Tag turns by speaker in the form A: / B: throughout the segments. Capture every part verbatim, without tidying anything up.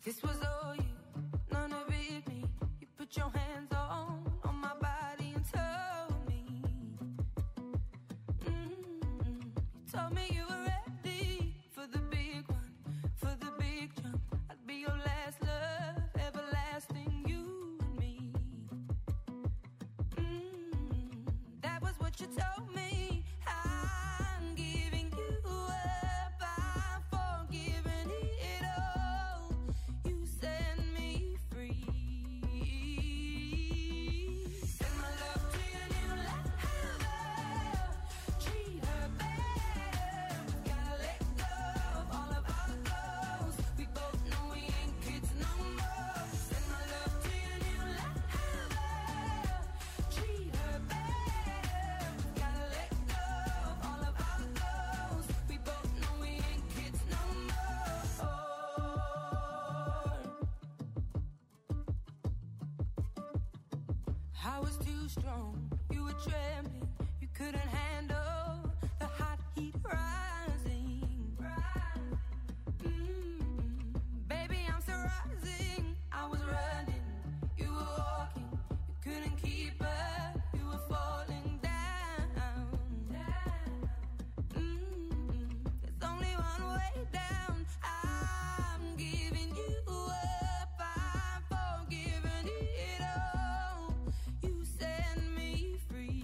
A: This was all you, none of it me. You put your hands on, on my body and told me, mm-hmm. You told me you were ready for the big one, for the big jump. I'd be your last love, everlasting, you and me. Mm-hmm. That was what you told me. I'm giving you up, I'm forgiving it all. You set me free. Send my love to your new lover. Treat her better. Gotta let go of all of our goals. We both know we ain't kids no more. Send my love to your new lover. Treat her better. Gotta let go of all of our goals. We both know we ain't kids no more. I was too strong, you were trembling, you couldn't handle the hot heat rising. Mm, baby, I'm still rising. I was running, you were walking, you couldn't keep up, you were falling down. Mm, there's only one way down. I'm giving you up, I'm forgiving it all. You set me free.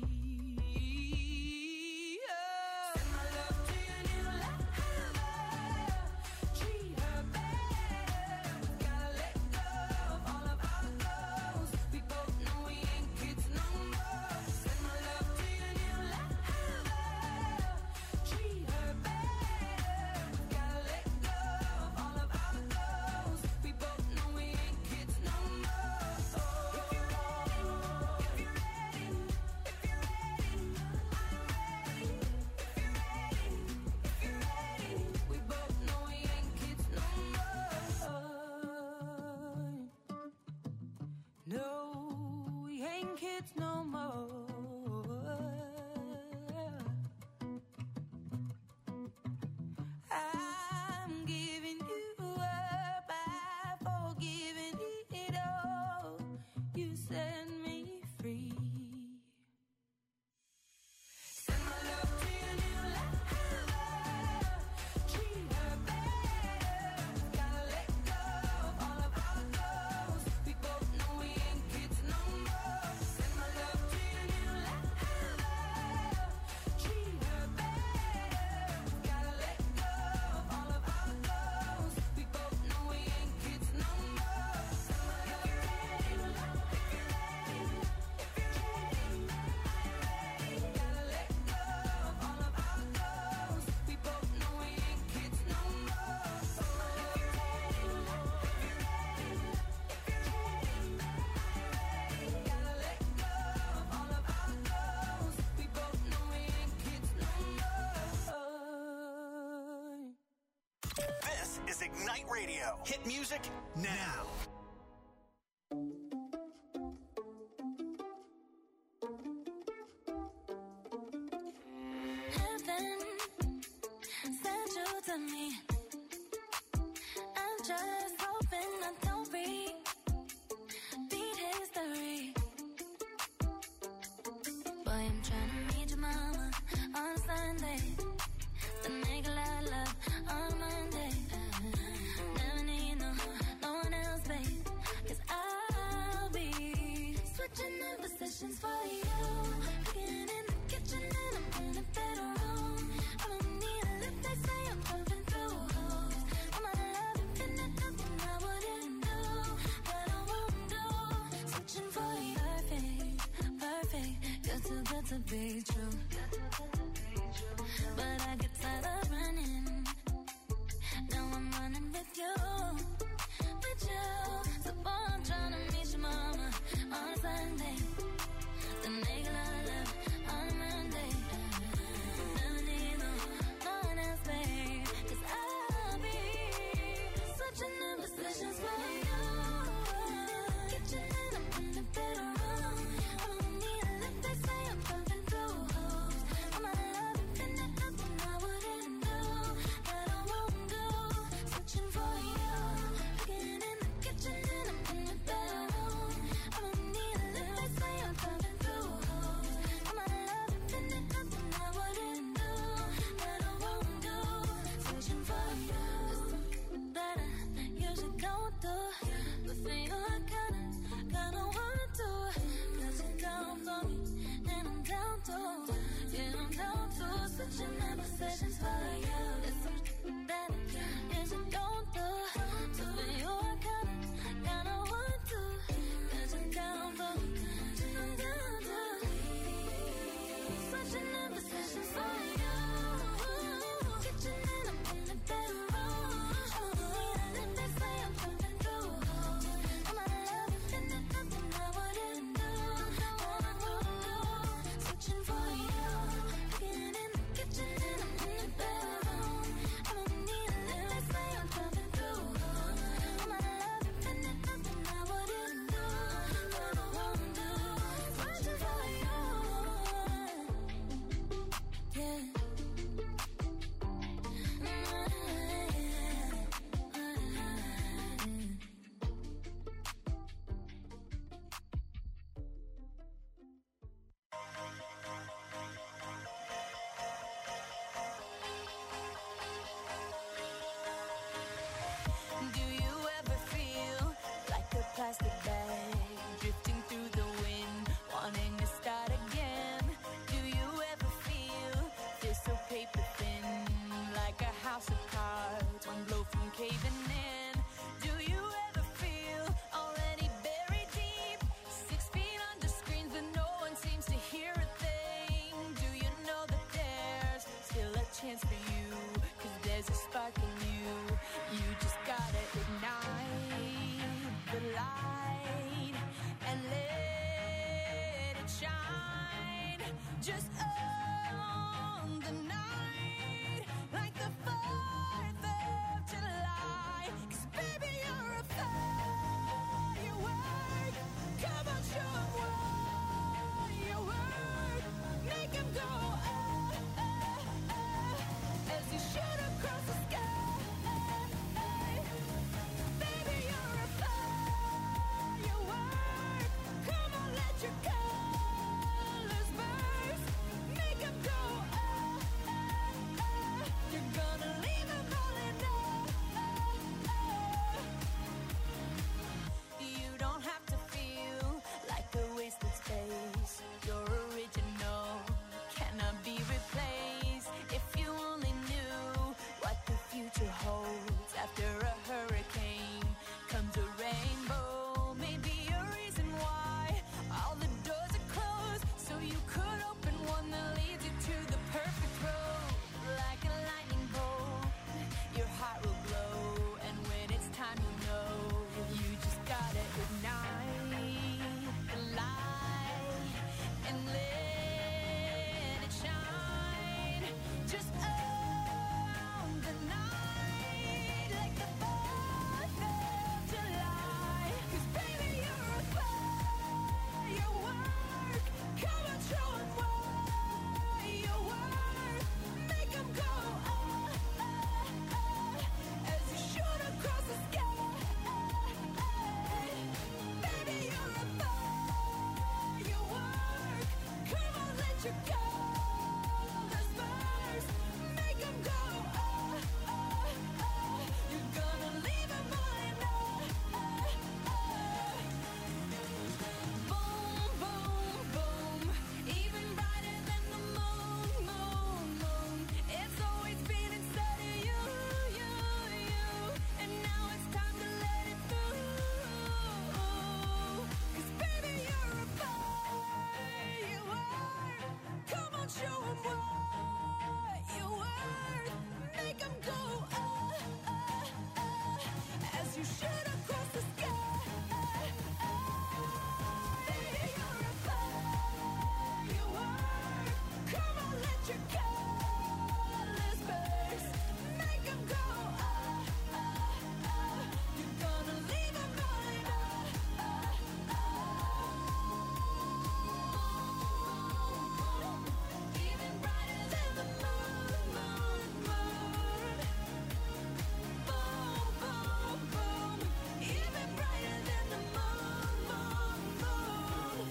A: Oh. Send my love to your new lover. Treat her better. Gotta let go of all of our goals. We both know we ain't kids no more. Send my love to your new lover. Treat her better. Gotta let go of all of our goals. We both know we ain't kids no more. If you're ready, if you're ready, if you're ready, I'm ready. If you're ready, if you're ready, we both know we ain't kids no more. No, we ain't kids no more. I'm giving you up, I'm forgiving it all. You set me free. Send my love to your new lover. Treat her better. Gotta let go of all of our goals. We both know we ain't kids no more. Send my love to your new lover. Treat her better. Gotta let go of all of our goals. We both know we ain't kids no more. Send my love. If you're ready, if you're ready, if you're ready, I'm ready. Gotta let go of all of our goals. We both know we ain't kids no more. If you're ready, if you're ready, if you're ready, I'm ready. Gotta let go of all of our goals. We both know we ain't kids no more.
B: This is Ignite Radio. Hit music now.
C: Heaven sent you to me. I'm just hoping I don't repeat history. Boy, I'm trying to meet your mama on Sunday, then make a lot of love on Monday. Never need no, no one else, babe, 'cause I'll be switching in positions for you. Cooking in the kitchen and I'm in a better room. I don't need a lift, they say I'm jumping through hoops. I'm not loving, finna nothing I wouldn't do, but I won't do. Switching for you, perfect, perfect, good too good to be true. But I get tired of running. Now I'm running with you, with you. So boy, I'm trying to meet your mama on Sunday, then make a lot of love on Monday. Never need no, no one else, babe, 'cause I'll be switching in positions for you. Kitchen and I'm in the better room. I don't need a lift, they say I'm jumping through
A: there's a spark in you. You just gotta ignite the light and let it shine. Just own the night like the fourth of July. 'Cause baby, you're a firework. Come on, show 'em what you work. Make 'em go oh, oh, oh, as you shoot across the sky. Baby, you're a firework. Come on, let your colors burst. Make 'em go oh, oh, oh. You're gonna leave 'em all in awe. You don't have to feel like a wasted space. You're original, cannot be replaced. If you only knew what the future holds. After a hurricane comes a rainbow. Maybe a reason why all the doors are closed, so you could open one that leads you to the perfect road. Like a lightning bolt, your heart will glow, and when it's time, you know you just gotta ignite the light and let it shine. Just own the night like the fourth of July. 'Cause baby, you're a firework. Come on, show 'em what you work. Make 'em go oh, oh, oh, as you shoot across the sky. Baby, you're a firework. Come on, let your colors burst. Make 'em go oh, oh, oh. You're gonna leave 'em all in awe. Boom, boom, boom. Even brighter than the moon, moon, moon. It's always been inside of you, you, you. And now it's time to let it through. 'Cause baby, you're a firework. Come on, show 'em what you worth. Make 'em go oh, oh, oh, as you shoot across the sky. Baby, you're a firework. Come on, let your colors burst. Make 'em go oh, oh, oh. You're gonna leave 'em all in awe. Even brighter than the moon, moon, moon. Boom, boom, boom. Even brighter than the moon, moon, moon.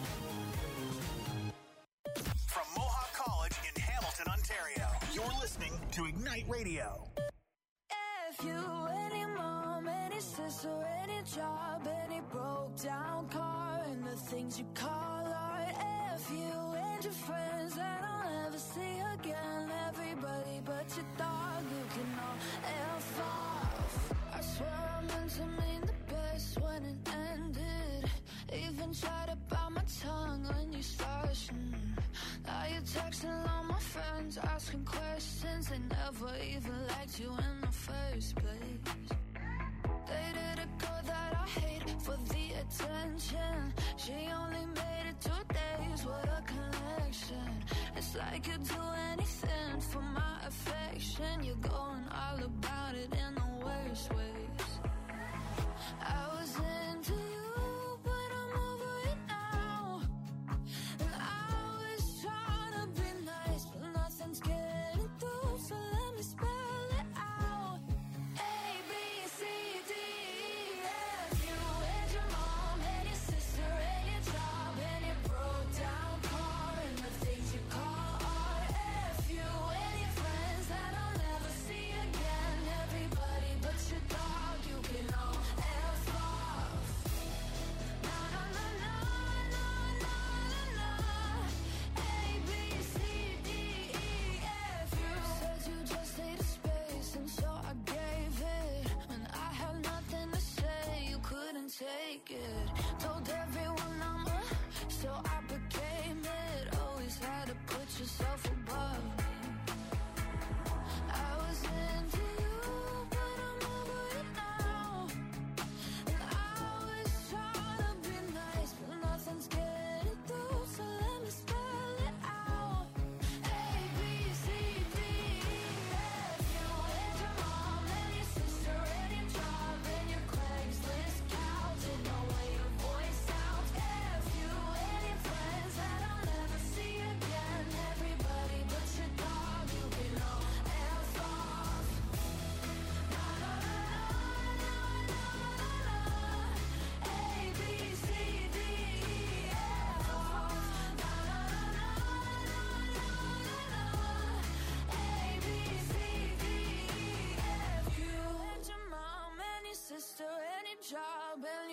B: From Mohawk College in Hamilton, Ontario, you're listening to Ignite Radio.
A: If you, any mom, any sister, any job, any broke down car, and the things you call art. If you and your friends that I'll never see again, everybody but your dog, you can all F off. I swear I meant to mean the best when it ended. Even tried to bite my tongue when you started. Mm. Now you're texting all my friends, asking questions. They never even liked you in the first place. Dated a girl that I hate for the attention. She only made it two days, what a connection. It's like you'd do anything for my affection. You're going all about it in the worst ways. I was into you, but I'm over it now. And I was trying to be nice, but nothing's getting through, so let me spell it out. A, B, C, D, E, F. You and your mom and your sister and your job and your broke down car and the things you call art. F you and your friends that I'll never see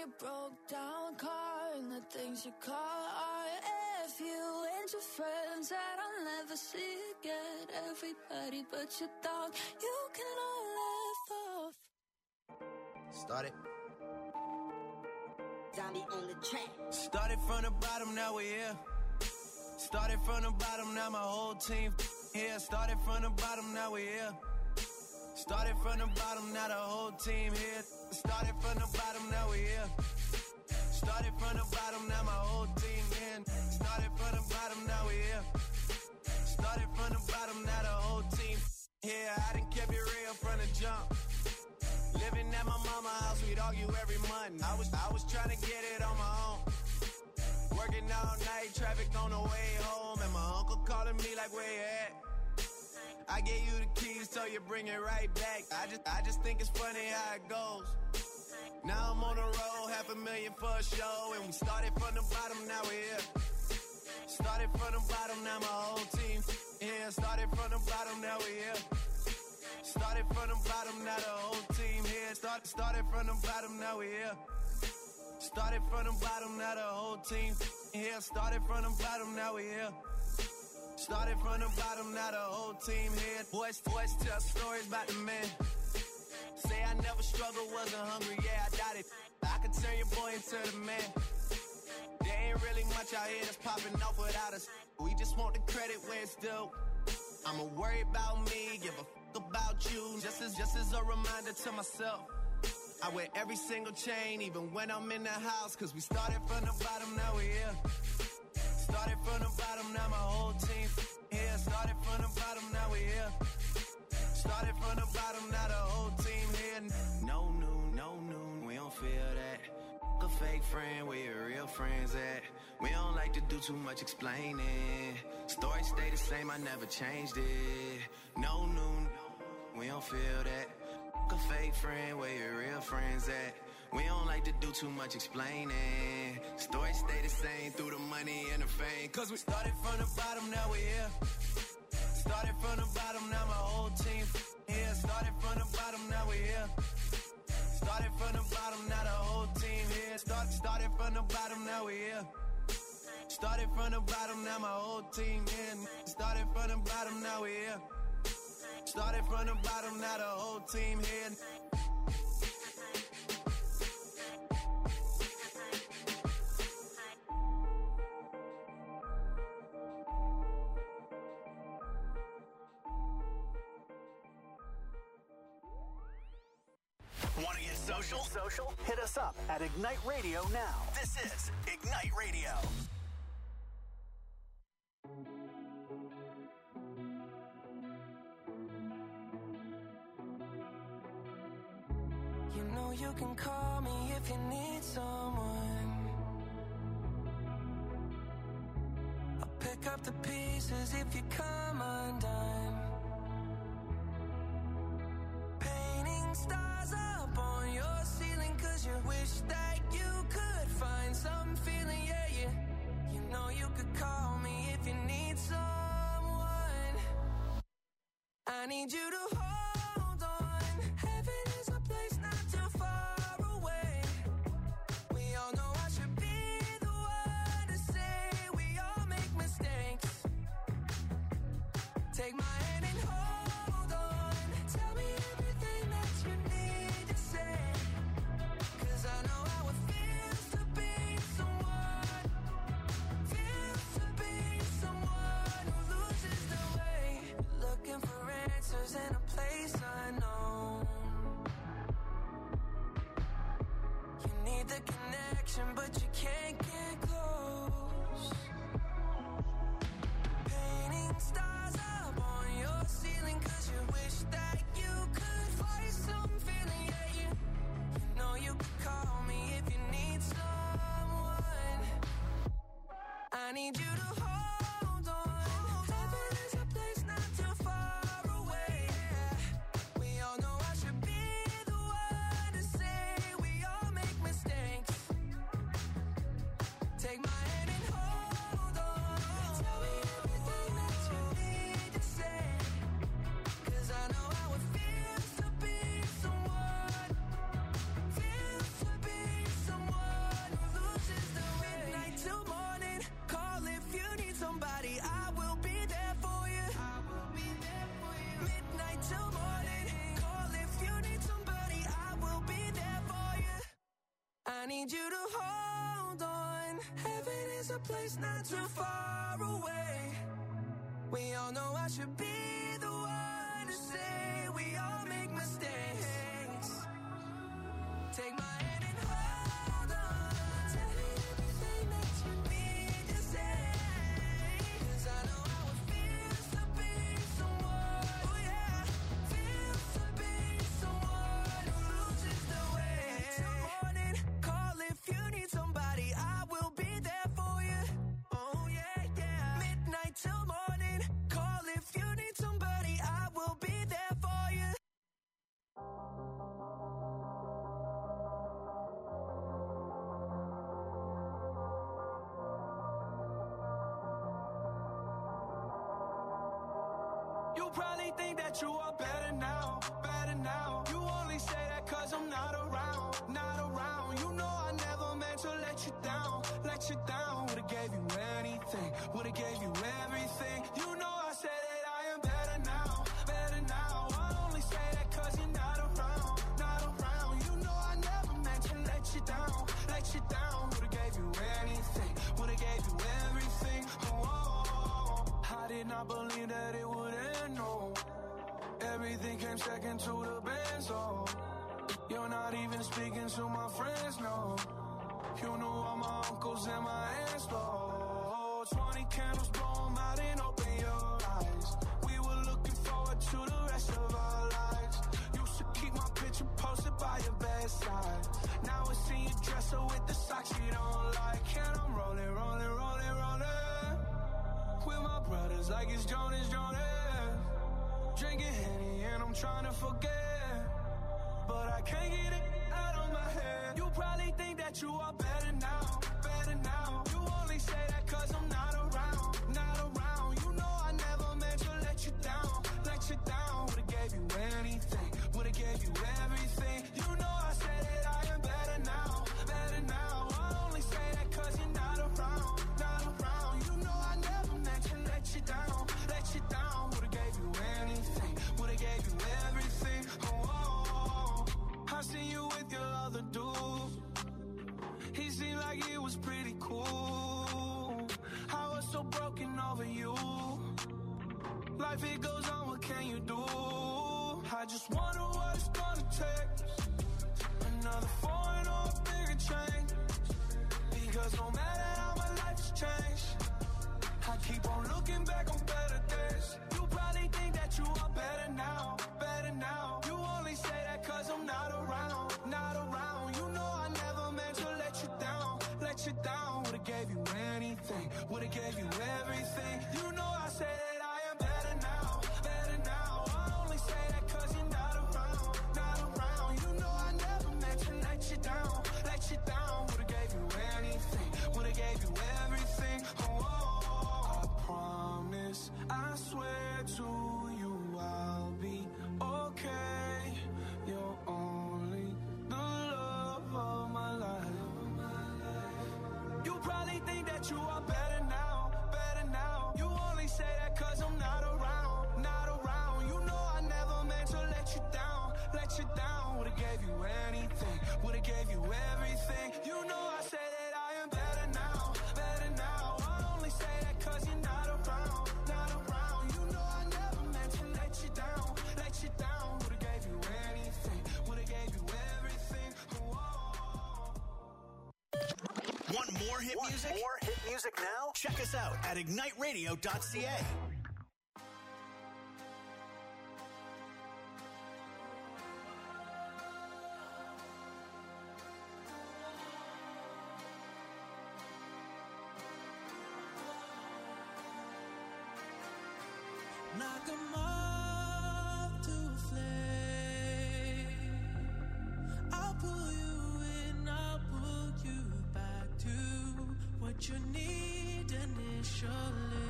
C: your broke down car and the things you call art. If you and your friends that I'll never see again, everybody but your dog, you can all laugh off.
D: Started.
E: Zombie on the track.
F: Started from the bottom, now we're here. Started from the bottom, now my whole team here. Started from the bottom, now we're here. Started from the bottom, now the whole team here. Started from the bottom, now we're here. Started from the bottom, now my whole team in. Started from the bottom, now we're here. Started from the bottom, now the whole team here. I done kept it real from the jump. Living at my mama's house, we'd argue every month. I was I was trying to get it on my own. Working all night, traffic on the way home, and my uncle calling me like, where you at? I gave you the keys, so you bring it right back. I just I just think it's funny how it goes. Now I'm on the road, half a million for a show, and we started from the bottom, now we're here. Started from the bottom, now my whole team here. Started from the bottom, now we're here. Started from the bottom, now the whole team here. Start, started from the bottom, now we're here. Started from the bottom, now the whole team here. Started from the bottom, now we're here. Started from the bottom, now the whole team here. Boys, boys tell stories about the man. Say I never struggled, wasn't hungry, yeah, I doubt it. I could turn your boy into the man. There ain't really much out here that's popping off without us. We just want the credit where it's due. I'ma worry about me, give a f*** about you. Just as, just as a reminder to myself. I wear every single chain, even when I'm in the house. Cause we started from the bottom, now we're here. Started from the bottom, now my whole team here. Started from the bottom, now we're here. Started from the bottom, now the whole team here. No noon, no noon, we don't feel that. A fake friend, where your real friends at? We don't like to do too much explaining. Story stay the same, I never changed it. No noon, we don't feel that. A fake friend, where your real friends at? We don't like to do too much explaining. Story stay the same through the money and the fame. Cause we started from the bottom, now we're here. Started from the bottom, now my whole team here. Started from the bottom, now we're here. Started from the bottom, now the whole team here. Start, started from the bottom, now we're here. Started from the bottom, now my whole team in. Started from the bottom, now we're here. Started from the bottom, now the whole team here.
B: Want to get social? Social? Hit us up at Ignite Radio now. This is Ignite Radio.
G: You know you can call me if you need someone. I'll pick up the pieces if you come undone. Painting stars up on your ceiling cause you wish that you could find some feeling, yeah, yeah. You know you could call me if you need someone. I need you to hold on. Heaven is a place not too far away. We all know I should be the one to say we all make mistakes. Take my hand and hold on. Tell me everything that you need to say. Cause I know how it feels to be someone. Feels to be someone who loses their way. Looking for answers in a place unknown. You need the connection, but you can't get close. Painting stars up on your ceiling cause you wish that you could find some feeling, yeah, you, you know you could call me if you need someone. I need you to hold on. Heaven is a place not too far away. We all know I should be the one to say we all make mistakes. need you to hold on. Heaven is a place not too far away. We all know I should be the one to say we all make mistakes. Take my hand and hold on. Tell me everything that you need to say. 'Cause I know how it feels to be someone, oh yeah, feels to be someone who loses the way. Till morning, call if you need somebody, I will be there for you. Oh yeah, yeah. Midnight till morning, call if you need somebody, I will be there for you. You probably think that you are better now, better now. You only say that 'cause I'm not around, not around. You know I never meant to let you down, let you down. Would've gave you anything, would've gave you everything. You know I said that I am better now, better now. I only say that 'cause you're not around, not around. You know I never meant to let you down, let you down. Would've gave you anything, would've gave you everything. Oh, I did not believe that it would end, no. Everything came second to the benzo. You're not even speaking to my friends, no. You know all my uncles and my aunts, though. Twenty candles, blow 'em out and open your eyes. We were looking forward to the rest of our lives. Used to keep my picture posted by your bedside. Now I see you dress her with the socks you don't like. And I'm rolling, rolling, rolling, rolling with my brothers like it's Jonas, Jonas. Drinking Henny and I'm trying to forget, but I can't get it out of my head. You probably think that you are better now, better now. You only say that 'cause I'm not around, not around. You know I never meant to let you down, let you down. Would've gave you anything, would've gave you everything. You know I said that I am better now, better now. I only say that 'cause you're not around, not around. You know I never meant to let you down, let you down. Would've gave you anything, would've gave you everything. Oh, oh, oh. I seen you with your other dude. He seemed like he was pretty cool. I was so broken over you. Life it goes on, what can you do? I just wonder what it's gonna take. Another foreign or a bigger change. Because no matter how my life's changed, I keep on looking back on better days. You probably think that you are better now, better now. You only say that 'cause I'm not around, not around. You know I never meant to let you down, let you down. Would've gave you anything, would've gave you everything. You know I say that I am better now, better now. I only say that 'cause you're not around, not around. You know I never meant to let you down, let you down. Would've gave you anything, would've gave you everything. Oh, oh, oh. I promise, I swear to you I'll be okay. You're only the love of my life. You probably think that you are better now, better now. You only say that 'cause I'm not around, not around. You know I never meant to let you down, let you down. Would've gave you anything, would've gave you everything. You know I say that I am better now, better now. I only say that 'cause you're not around, not around. You know I never meant to let you down, let you down. Would've gave you anything, would've gave you everything. Oh,
B: Want more hit
E: Want
B: music?
E: more hit music now?
B: Check us out at ignite radio dot c a.
G: knock 'em off to a flame. I'll pull you in, I'll pull you back to what you need initially.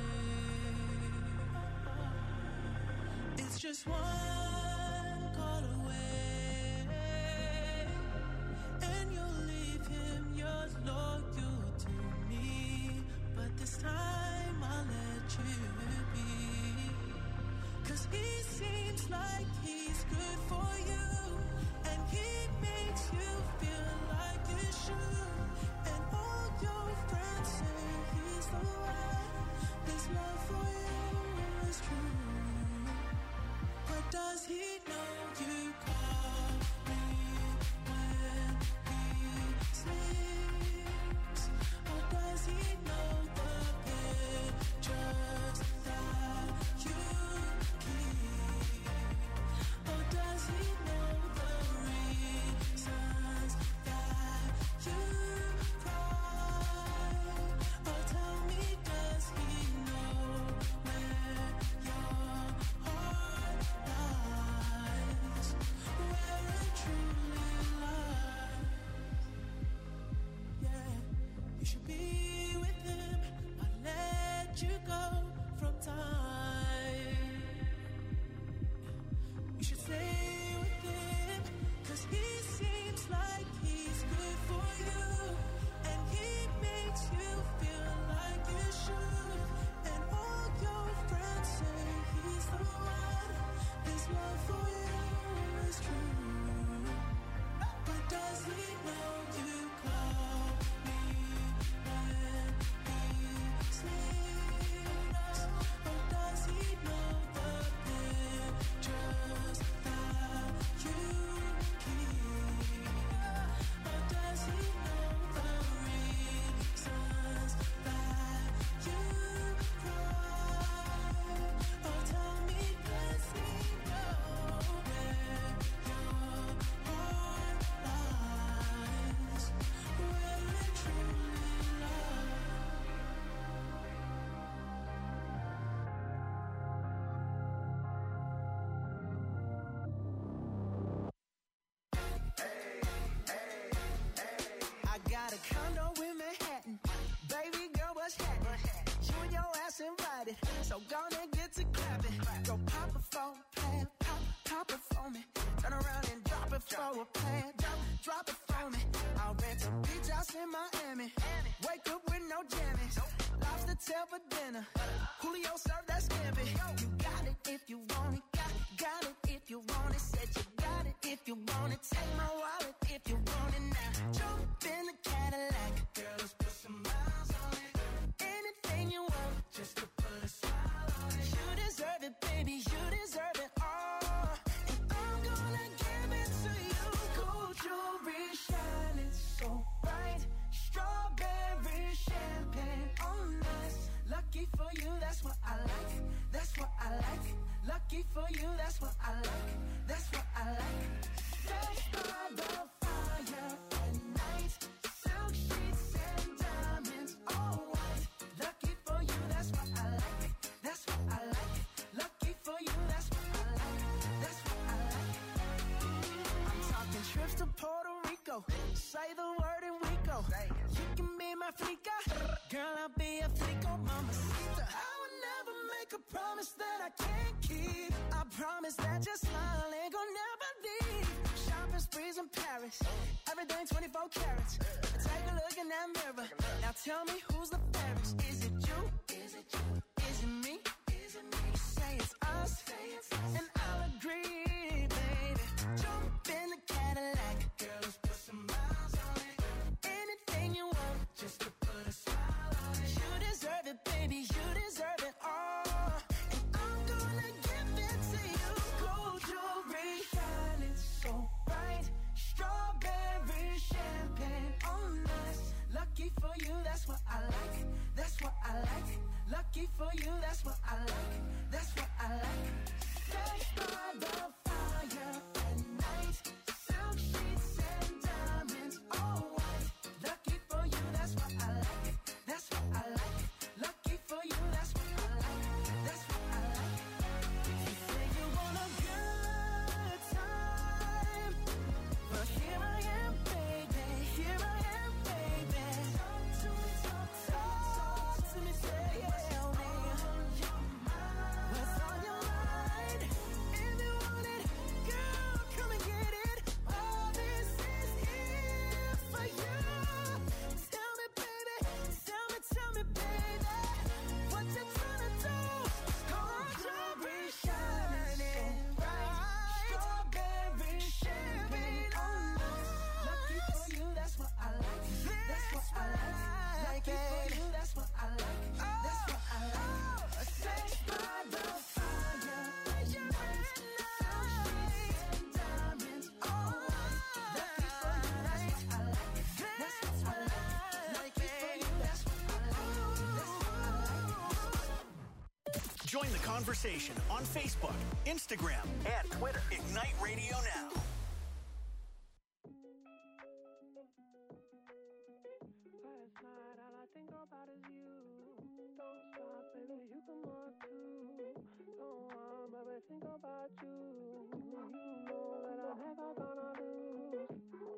G: It's just one call away, and you'll leave him yours loyal to me. But this time I'll let you be, 'cause he seems like he's good for you, and he makes you feel like you should. it. So gonna get to clapping. Go pop it for a plan, pop, pop it for me. Turn around and drop it for a plan, drop, drop it for me. I'll rent a beach house in Miami. Wake up with no jammies. Lobster tail for dinner. Julio served that scampi. You got it if you want it. Got, got it if you want it. Said you got it if you want it. Take my wallet if you want it now. Jump in the Cadillac. Girl, let's put some miles on it. Anything you want, just to put a smile on it. You deserve it, baby. You deserve it all. And I'm gonna give it to you. Gold jewelry shining so bright. Strawberry champagne on us. Lucky for you, that's what I like. That's what I like. Lucky for you, that's what I like. That's what I like. Fresh by the fire at night. Silk sheets and diamonds, all white. Lucky for you, that's what I like. That's what I like. Lucky for you, that's what I like. That's what I like. I'm talking trips to Puerto Rico. Say the word and we go. You can be my flica. Girl, I'll be a flico, mamacita. I would never make a promise that I can't keep. I promise that your smile ain't gonna never leave. Shopping sprees in Paris. Everything twenty-four carats. Take a look in that mirror. Now tell me who's the fairest. Is it you? Is it you? Is it me? Is it me? Say it's us. Say it's us. And I'll agree, baby. Jump in the Cadillac. Girl, let's put some miles on it. Anything you want, just to put a smile on it. You deserve it, baby. You deserve it all. And I'm gonna give it to you. Gold jewelry shining so bright. Strawberry champagne on us. Lucky for you, that's what I like. That's what I like. Lucky for you, that's what I like. That's what I like. Fresh by the fire at night. Silk sheets and diamonds, all white. Lucky for you, that's what I like. That's what I like. Lucky for you, that's what I like. That's what I like. You say you want a good time, but here I am, baby. Here I am, baby. Talk to me, talk, talk, talk to me, tell me what's on your mind. If you want it, girl, come and get it. All this is here for you. Tell me, baby, tell me, tell me, baby, what you tryna do? Gold jewelry shining bright. Strawberry champagne on us. Lucky for you, that's what I like. That's what I like. Lucky for you, that's what I like. That's what I like. Sex by the fire at night. Silk sheets and diamonds, all white. Lucky for you, that's what I like. That's what I like. Lucky for you, that's what I like. That's what I like.
B: Join the conversation on Facebook, Instagram, and Twitter. Ignite Radio Now.
E: Last night, all I think about is you. Don't stop, baby, you can walk too. Don't want, baby, think about you. You know that I'm never gonna lose.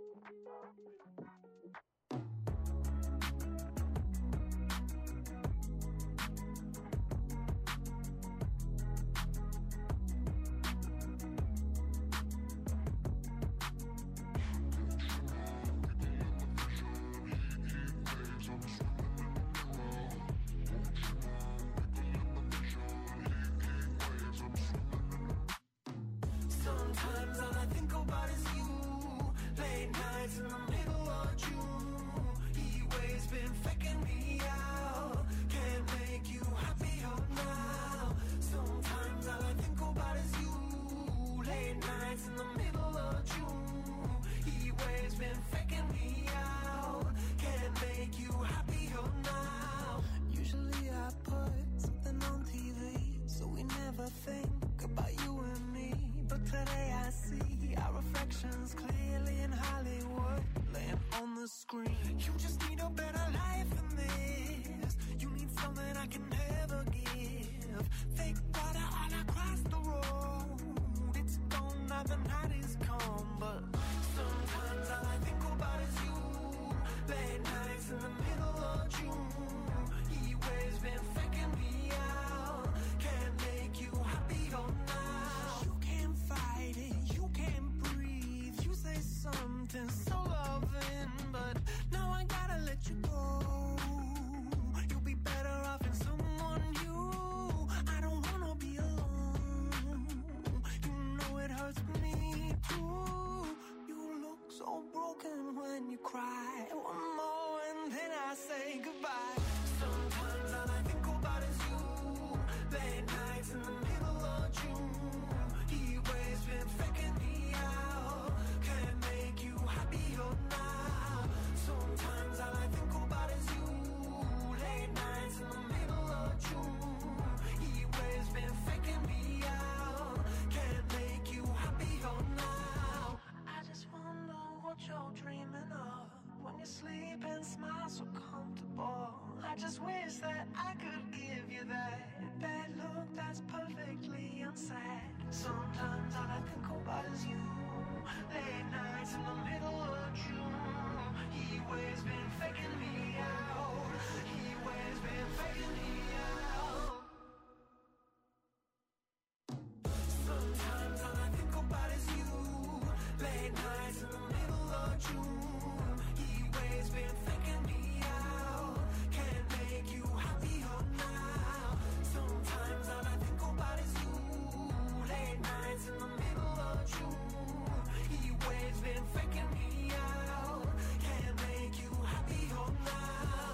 G: Sometimes all I think about is you. Late nights in the middle of June. Heat waves been faking me out. Can't make you happier now. Sometimes all I think about is you. Late nights in the middle of June. Heat waves been faking me out. Can't make you happier now. Usually I put something on T V, so we never think about you and me. But today I see our reflections clearly in Hollywood, laying on the screen. You just need a better life than this. You need something I can never give. Fake water all across the road. It's gone now, the night is come. But sometimes all I think about is you. Late nights in the middle of June. Heat waves been faking me out. so broken when you cry. One more and then I say goodbye. Sometimes all I think about is you. Late nights in the middle of June. He always been faking me out. Can't make you happier now. Sometimes all I think about is you. Late nights in the middle of June. He always been faking me out. Can't make you happier now. I just wonder what you're dreaming of when you sleep and smile so comfortable. I just wish that I could give you that that look that's perfectly unsaid. Sometimes all I think about is you. Late nights in the middle of June. He always been faking me out. He always been faking me out. Sometimes all I think about is you. Late nights in the middle of June. He always been faking me out. Can't make you happier now. Sometimes all I think about is you. Late nights in the middle of June. He always been faking me out. Can't make you happier now.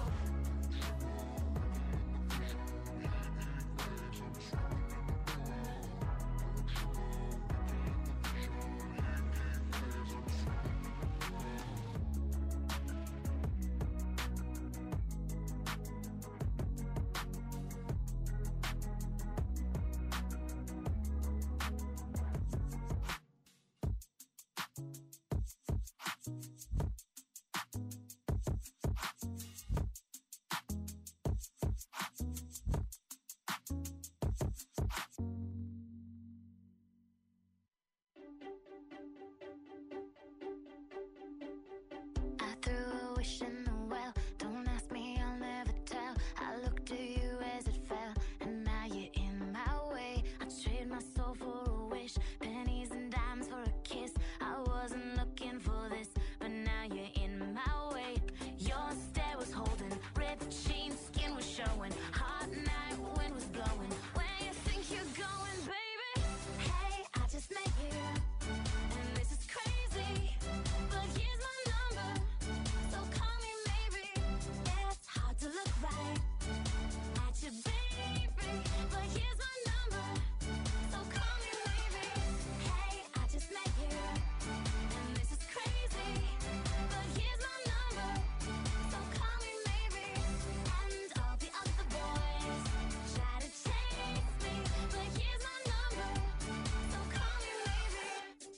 C: I threw a wish in the well. Don't ask me, I'll never tell. I looked at you as it fell, and now you're in my way. I trade my soul for a wish, pennies and dimes for a kiss. I wasn't looking for this, but now you're in my way. Your stare was holding, ripped jeans, skin was showing. Hot night, wind was blowing. Where you think you're going, baby? Hey, I just met you, and this is crazy. But here's my number, so call me maybe. It's hard to look right at you, baby. But here's my number, so call me maybe. Hey, I just met you, and this is crazy. But here's my number, so call me maybe. And all the other boys try to chase me, but here's my number, so call me maybe.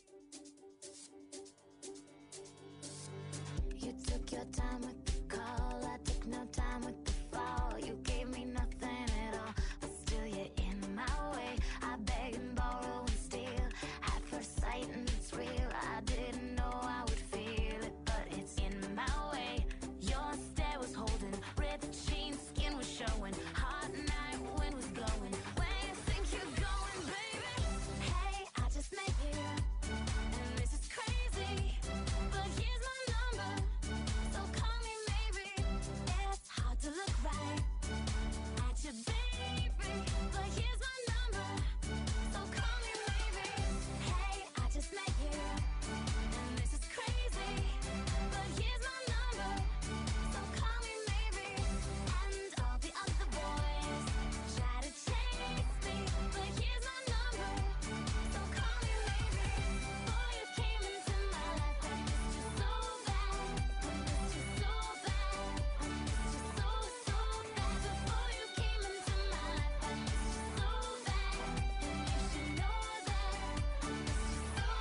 C: You took your time with the call, I took no time with the fall. You gave me nothing at all, but still you're in my way. I beg and borrow and steal at first sight, and it's real. I didn't know I would feel it, but it's in my way. Your stare was holding, ripped jeans, skin was showing. Hot night, wind was blowing. Where you think you're going, baby? Hey, I just met you, and this is crazy. But here's my number, so call me maybe. It's hard to look right at you, baby. But here's my number, so call me maybe. Hey, I just met you, and this is crazy. But here's my number, so call me maybe. And all the other boys try to chase me, but here's my number, so call me maybe. Boy, you came into my life, I missed you so bad. I missed you so bad. I missed you so, so bad. Before you came into my life, I missed you so bad. And you should know that I missed you so,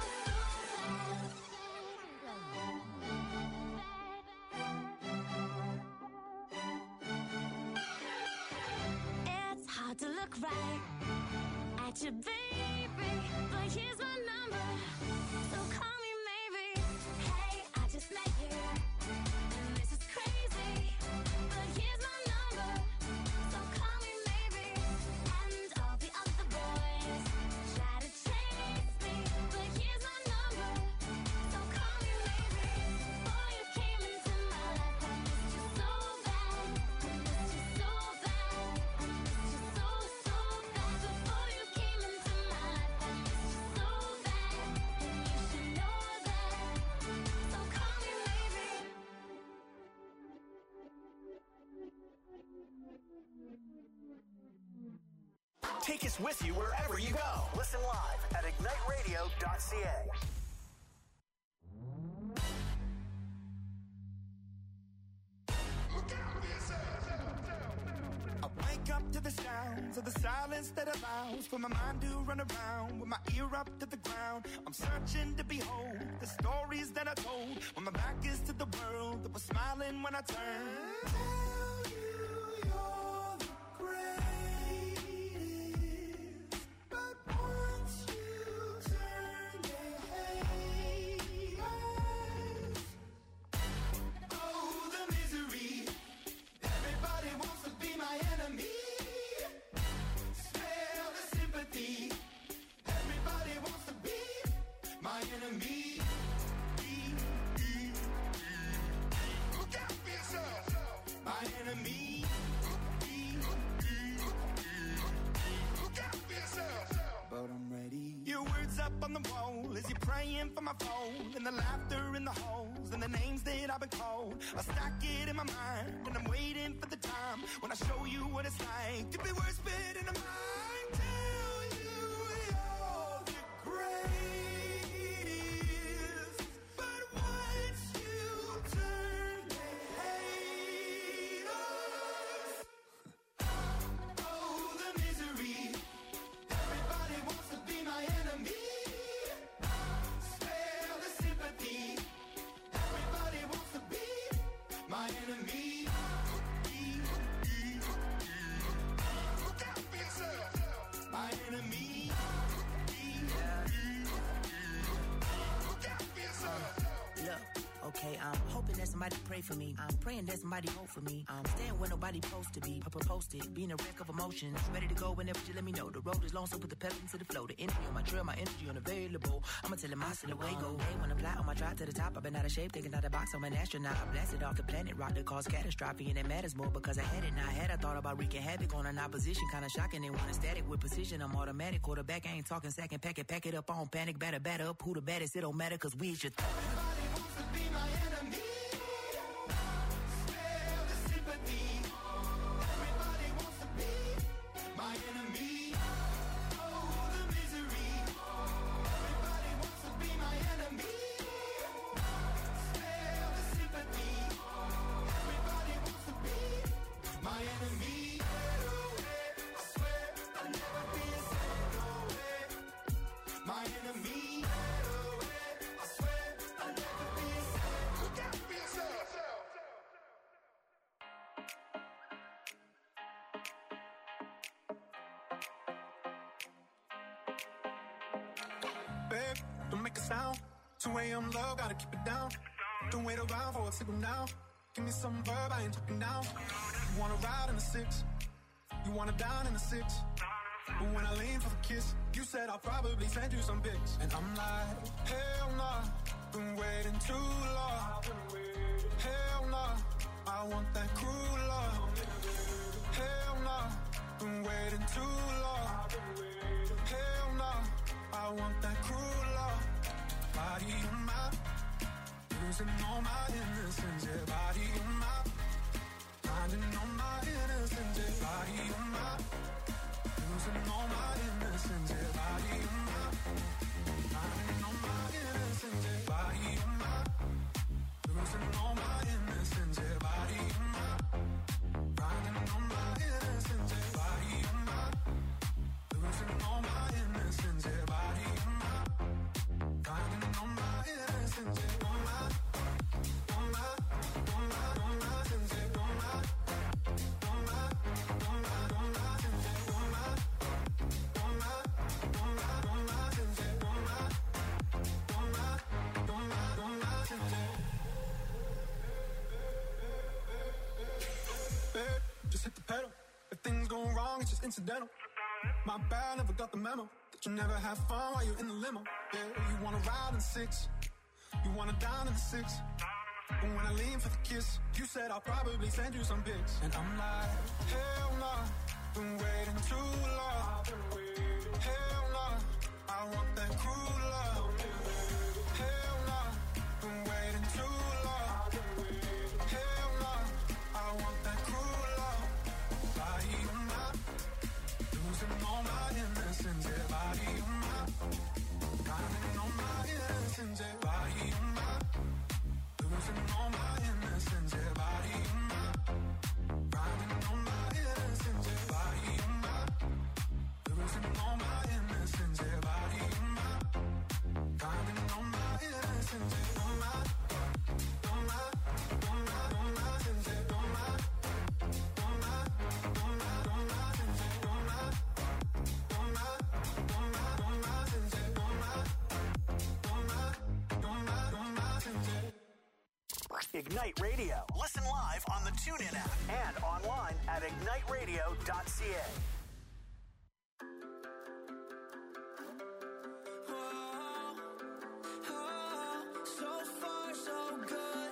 C: so bad. It's hard to look right at you, baby. But here's my number, so call me maybe. Hey, I just met you, and this is crazy. But here's my number, so call me maybe. And all the other boys try to chase me, but here's my number, so call me maybe. Boy, you came into my life, I missed you so bad. I missed you so bad. I missed you so, so bad. Before you came into my life, I missed you so bad. And you should know
B: Take us with you wherever you go. Listen live at ignite radio dot c a.
H: I wake up to the sounds of the silence that allows for my mind to run around with my ear up to the ground. I'm searching to behold the stories that I told when my back is to the world that was smiling when I turned. Tell you you're the greatest, but once you turn, they hate us. Oh, the misery. Everybody wants to be my enemy. Smell the sympathy. Everybody wants to be my enemy. Look out for yourself. My enemy. Look out for yourself. But I'm ready. Your words up on the wall as you're praying for my phone, and the laughter in the halls and the names that I've been called. I stack it in my mind and I'm waiting for the time when I show you what it's like to be worse fit in a mind. Tell you you're the greatest, but once you turn, they hate us. Oh, the misery. Everybody wants to be my enemy. Spare the sympathy. Everybody wants to be my enemy. Look out for yourself. My enemy. Look out for yourself.
I: Look, okay, I'm hoping that somebody pray for me. I'm praying that somebody hope for me. I'm staying where nobody supposed to be. Papa posted, being a wreck of emotions. Ready to go whenever you let me know. The road is long, so put the pep into the flow. The energy on my trail, my energy unavailable. I'ma tell him I see the way go. Hey, when I'm fly on my drive to the top, I've been out of shape, thinking out the box. I'm an astronaut. I blasted off the planet, rock that caused catastrophe, and it matters more because I had it. Now I had I thought about wreaking havoc on an opposition, kinda shocking. They want a static with precision. I'm automatic. Quarterback, I ain't talking second pack it, pack it up on panic, batter, batter up. Who the baddest? It don't matter because we is your th-
H: Everybody wants to be my enemy. Spare the sympathy. Everybody wants to be my enemy. Oh, the misery. Everybody wants to be my enemy. Spare the sympathy. Everybody wants to be my enemy. I swear I'll never be a second away. My enemy. I swear I'll never be a second. Look out for yourself.
J: Babe, don't make a sound. two a.m. love, gotta keep it down. Don't wait around for a signal now. Give me some verb, I ain't talking down. You wanna ride in the six, you wanna down in the six. But when I lean for the kiss, you said I'll probably send you some pics. And I'm like, hell nah, been waiting too long. Hell nah, I want that cruel love. Hell nah, been waiting too long. Hell nah, I want that cruel love. Body on my, losing all my innocence. Yeah, body on my, finding all my innocence. Yeah, body on my, losing all my innocence. Yeah, body on my, finding all my innocence. Yeah, body on my, losing all my innocence. Yeah, body on my, finding all my innocence. Yeah, body on my, losing all my innocence. Yeah, body on my, finding all my innocence. Yeah, on my, on my, on my, on my innocence. Yeah, on my, on my, on my, on my innocence. Yeah, on my, on my, on my, on my innocence. Yeah, on my, on my, on my, on my innocence. Babe, just hit the pedal. If things go wrong, it's just incidental. My bad, never got the memo that you never have fun while you're in the limo. Yeah, you wanna ride in six, you wanna down in the six. But when I lean for the kiss, you said I'll probably send you some pics. And I'm like, hell nah, been waiting too long. Hell nah, I want that cruel love. Hell nah, been waiting too long. Hell nah, I want that cruel love. Body on my, losing all my
B: Ignite Radio. Listen live on the TuneIn app and online at ignite radio dot c a.
G: So far, so good.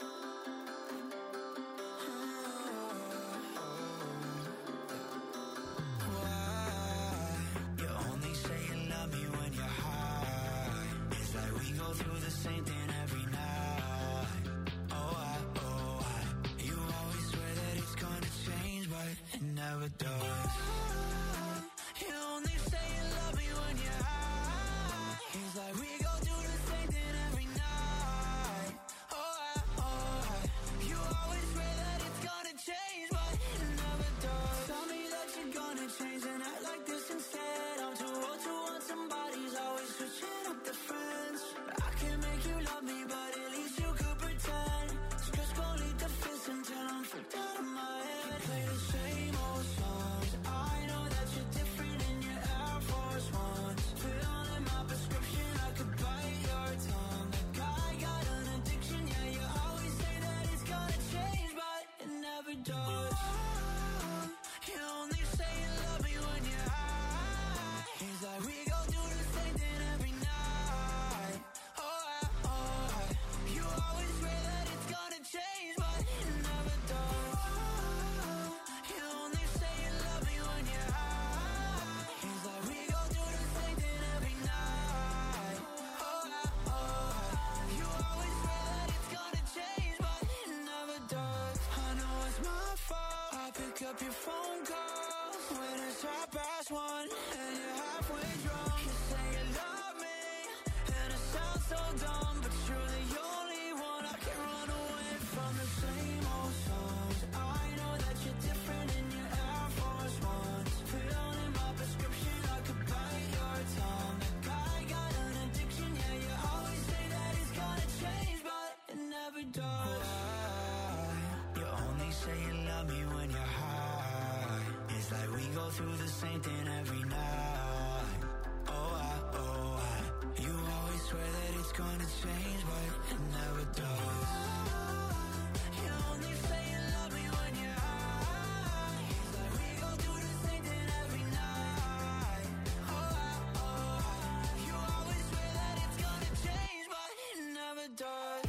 G: Why? You only say you love me when you're high. It's like we go through the same thing every night. Oh, I, oh, I. You always swear that it's gonna change, but it never does. You only say you love me when you're high. It's like we go through the same thing every night. Oh, I, oh, I. You always swear that it's gonna change, but it never does. Tell me that you're gonna change and act like this instead. I'm too old to want somebody's always switching up the friends. I can't make you love me, but at least you could pretend. Stress gon' lead to fist until I'm freaked out of my head. Play the same old songs. I know that you're different in your Air Force Ones. Fill in my prescription, I could bite your tongue. Like I got an addiction, yeah, you always say that it's gonna change, but it never does. You only say you love me when you're high. It's like we go through the same thing every night. Oh, I, oh, I. You always swear that it's gonna change, but it never does. You only say you love me when you're high. It's like we go through the same thing every night. Oh, I, oh, I. You always swear that it's gonna change, but it never does. I know it's my fault. I pick up your phone calls when it's half past one and you're halfway drunk. You say you love me and it sounds so dumb, but you're the only one I can run away from. The same old songs. I know that you're different in your Air Force Ones. Fill in my prescription, I could bite your tongue. Like I got an addiction, yeah, you always say that it's gonna change, but it never does. You only say you love me when you're high. It's like we go through the same thing every night. Oh, I, oh, I. You always swear that it's gonna change, but it never does. You only say you love me when you're high. It's like we go through the same thing every night. Oh, I, oh, I. You always swear that it's gonna change, but it never does.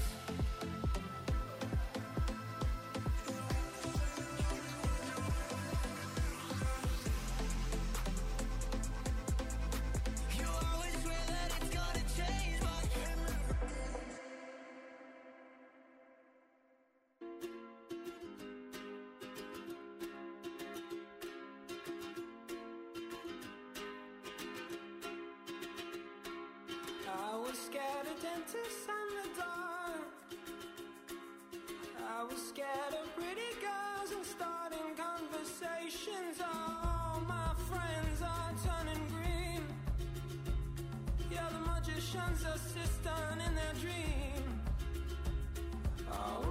G: You always swear that it's gonna change, but
E: I was scared of dentists and the dark. I was scared of pretty girls and starting conversations. All my friends are turning green. Yeah, the magician's assistant in their dream. Oh,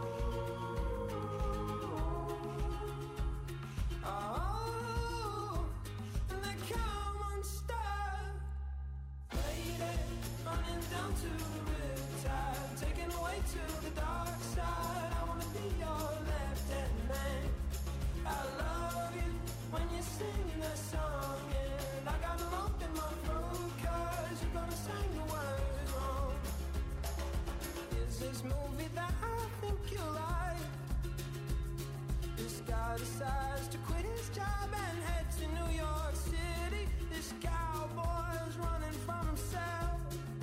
E: oh, and they come unstuck. Lady, running down to the riptide, taken away to the dark side. I wanna be your left-hand man. I love you when you're singing that song, and I got a lump in my throat 'cause you're gonna sing the words wrong. Is this movie that I think you like? This guy decides to quit his job and head to New York City. This cowboy's running from himself.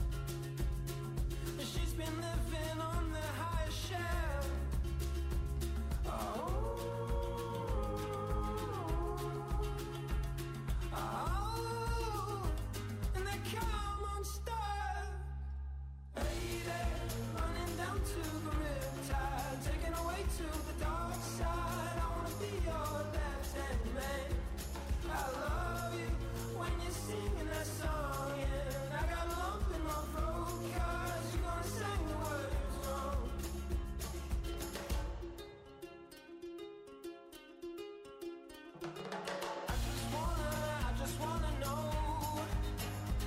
E: She's been living on the highest shelf. Oh, oh, and they come unstuck. Lady, running down to the riptide, taken away to the dark side. I wanna be your left-hand man. I love you when you're singing that song, and I got a lump in my throat 'cause you're gonna sing the words wrong. I just wanna, I just wanna know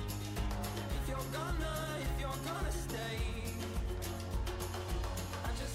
E: if you're gonna, if you're gonna stay. I just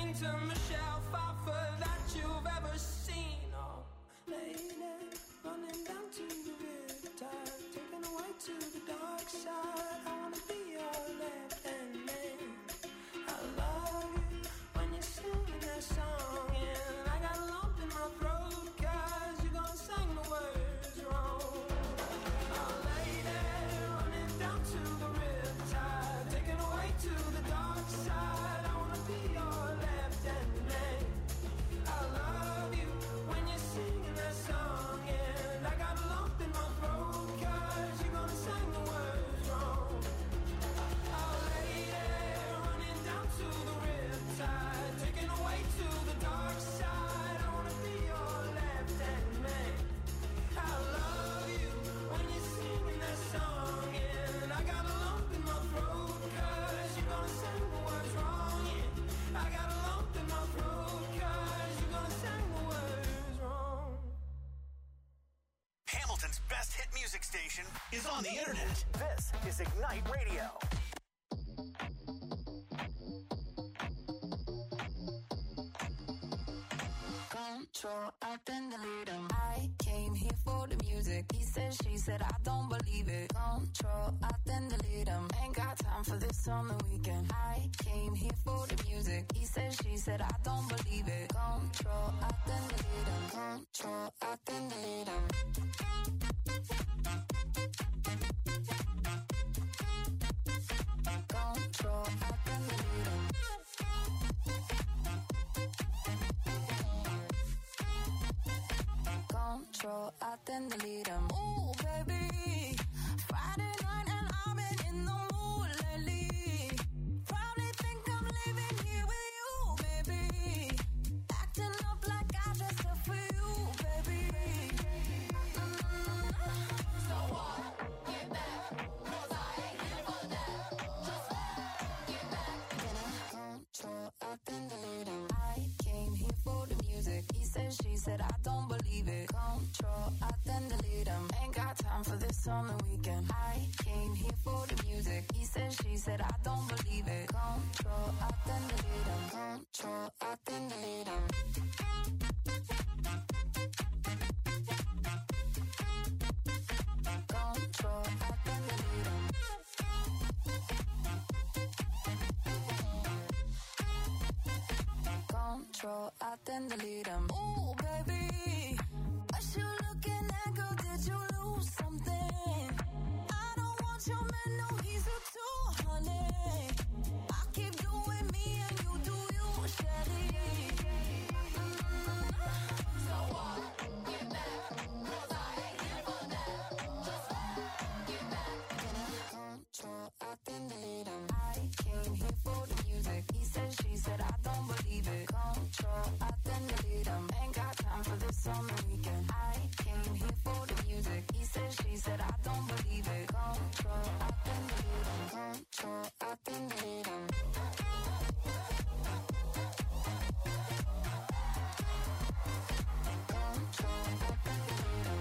G: to Michelle Pfeiffer that you've ever seen. Oh, lady, running down to the riptide, taken away to the dark side. I wanna be your left-hand man. I love you when you're singing that song, and I got a lump in my throat 'cause you're gonna sing the words wrong. Oh, lady, running down to the riptide, taken away to the dark side. I wanna be your left-hand man. I love you when you're singing that song, and I got a lump in my throat 'cause you're gonna sing the words wrong. Oh, lady, running down to the riptide, taken away to the dark side. I wanna be your left-hand man. I love you when you're singing that song, and I got a lump in my throat 'cause you're gonna sing the words wrong. Yeah, I got a lump in my throat 'cause you're gonna sing the words wrong.
B: Hamilton's best hit music station is on the internet. This is Ignite Radio.
C: Control, I then delete him. I came here for the music. He said, she said, I don't believe it. Control, I then delete him. Ain't got time for this on the weekend. I came here for the music. He said, she said, I don't believe it. Control, I then delete him. Control, I then delete him. Control, I then delete him. Control, I then delete him. Ooh, baby, Friday night and I've been in the mood lately. Probably think I'm living here with you, baby. Acting up like I dressed up for you, baby. Mm-hmm. So what? Get back, 'cause I ain't here for that. Just get back. Then I control, I then delete him. I came here for the music. He said, she said, I don't believe it. Control, I then delete him. Ain't got time for this on the weekend. I came here for the music. He said, she said, I don't believe it. Control, I then delete him. Control, I then delete him. Control, I then delete him. Control, I then delete him. Ooh, baby, what you looking at, girl? Did you lose something? I don't want your man, no, he's a two, honey. I keep doing me and you do you, Shelly. Mm-hmm. So what? Get back, 'cause I ain't here for that. Just get back. Then I control, I then delete him. I came here for the music. He said, she said, I don't believe it. Control, I then delete him. Ain't got time for this on the weekend. I came here for the music. He said, she said, I don't believe it. Control, I then delete him. Control, I then delete him. Control, I then delete him.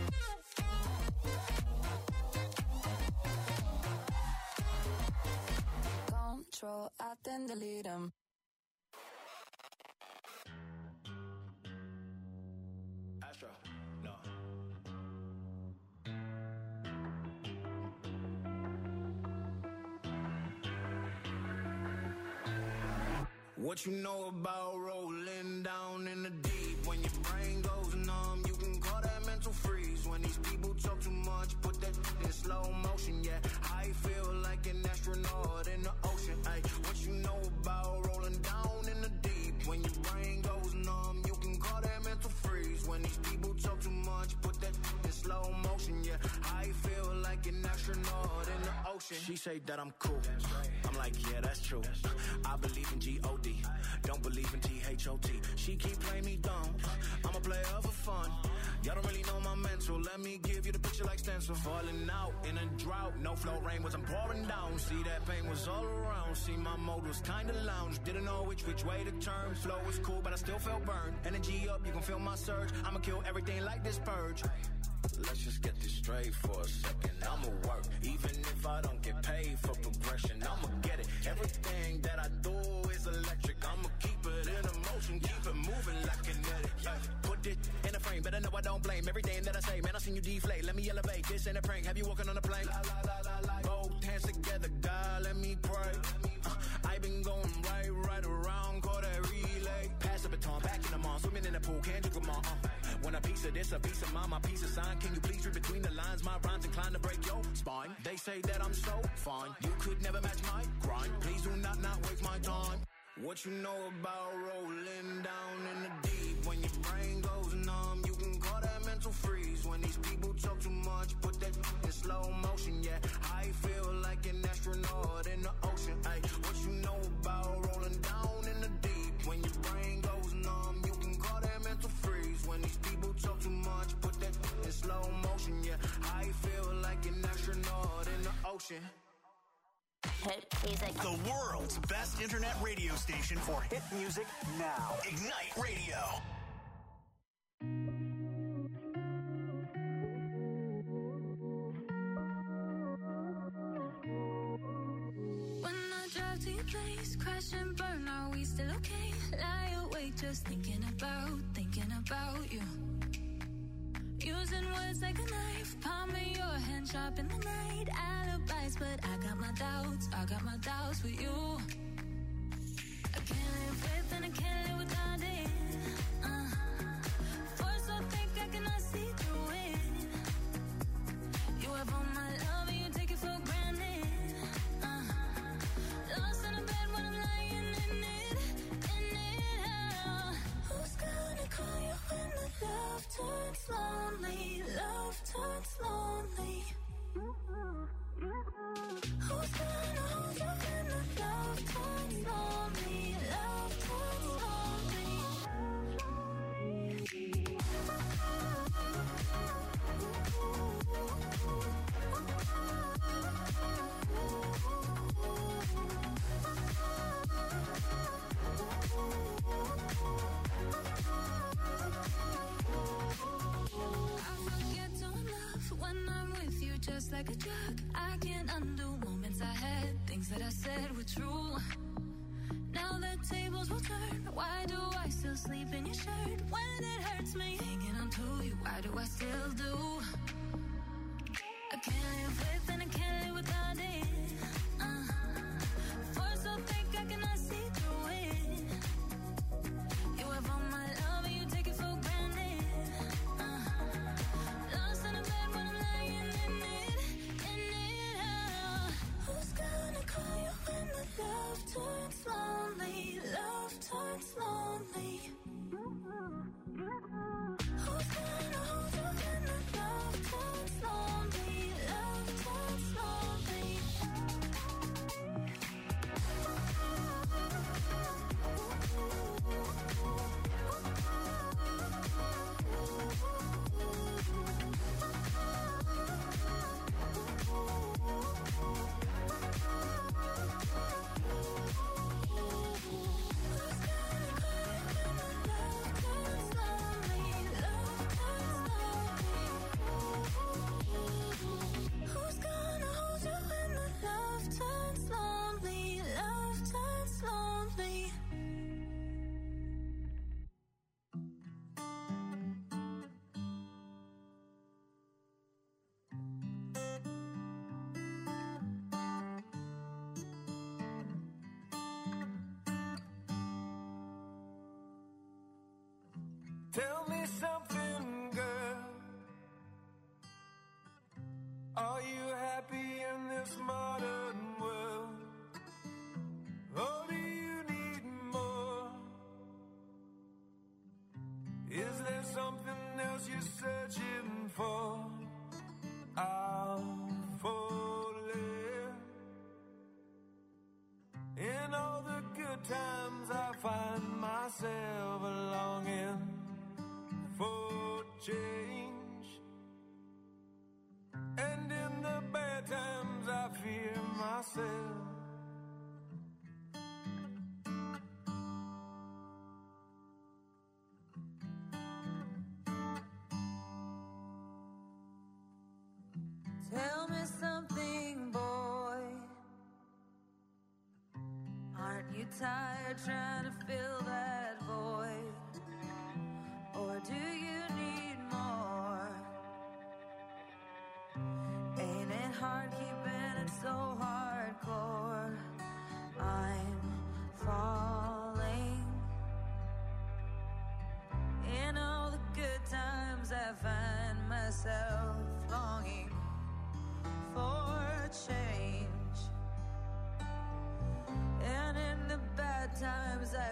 C: Control, I then delete him.
F: Astro, no. What you know about rolling down in the deep? When your brain goes numb, you can call that mental freeze. When these people talk too much, put that in slow motion, yeah. I feel like an astronaut in the ocean, ay. What you know about rolling down in the deep? When your brain goes numb, you can call that mental freeze. When these people talk too much, put that in slow motion, yeah. I feel like an astronaut in the ocean. She say that I'm cool. I'm like, yeah, that's true. I believe in G O D, don't believe in T H O T. She keep playing me dumb, I'm a player for fun. Y'all don't really know my mental, let me give you the picture like stencil. Falling out in a drought, no flow rain wasn't pouring down. See that pain was all around, see my mode was kinda lounge. Didn't know which which way to turn, flow was cool but I still felt burned. Energy up, you can feel my surge, I'ma kill everything like this purge. Let's just get this straight for a second. I'ma work, even if I don't get paid for progression. I'ma get it. Everything that I do is electric. I'ma keep it in a
K: don't blame everything that I say. Man, I seen you deflate. Let me elevate. This ain't a prank. Have you walking on a plane? La, la, la, la, la. Both hands together, God, let me pray. Uh, I been going right, right around, call that relay. Pass the baton, back in the mall, swimming in the pool, can't you come on? Uh. When a piece of this, a piece of mine, my piece of sign. Can you please read between the lines? My rhymes inclined to break your spine. They say that I'm so fine. You could never match my grind. Please do not not waste my time. What you know about rolling down in the deep? When your brain goes numb, you can call that mental freeze. When these people talk too much, put that in slow motion. Yeah, I feel like an astronaut in the ocean. Ay, what you know about rolling down in the deep? When your brain goes numb, you can call that mental freeze. When these people talk too much, put that in slow motion. Yeah, I feel like an astronaut in the ocean.
B: Hit music. The world's best internet radio station for hit music now. Ignite Radio.
C: When I drive to your place, crash and burn, are we still okay? Lie awake, just thinking about, thinking about you. Using words like a knife, palm of your hand, sharp in the night. Alibis, but I got my doubts, I got my doubts with you. I can't live with and I can't live without it. Uh, force so thick I cannot see through it. You have all my love and you take it for granted. Uh, lost in a bed when I'm lying in it, in it. Uh, who's gonna call you when the love turns lonely? Love turns lonely. Who's gonna hold you when the love turns lonely? Love turns lonely. When I'm with you, just like a drug, I can't undo moments I had. Things that I said were true. Now the tables will turn. Why do I still sleep in your shirt when it hurts me? Hanging on to you, why do I still do? I can't live with and I can't live without it. Uh, force so thick I cannot see through it. You have all my love and you take it for granted. Uh, lost in a bed when I'm lying in it, in it. Uh, who's gonna call you when the love turns lonely? Love turns lonely. Who's gonna hold you when the love turns lonely? Love turns lonely. Who's gonna hold you when the love turns lonely? Love turns lonely.
G: Tell me something, girl. Are you happy in this modern world? Or do you need more? Is there something else you're searching for? I'm falling. In all the good times I find myself longing for change, and in the bad times I fear myself.
L: Tell me something, boy. Aren't you tired trying to fill that void? Or do you need more? hard keeping it so hardcore. I'm falling. In all the good times I find myself longing for change. And in the bad times I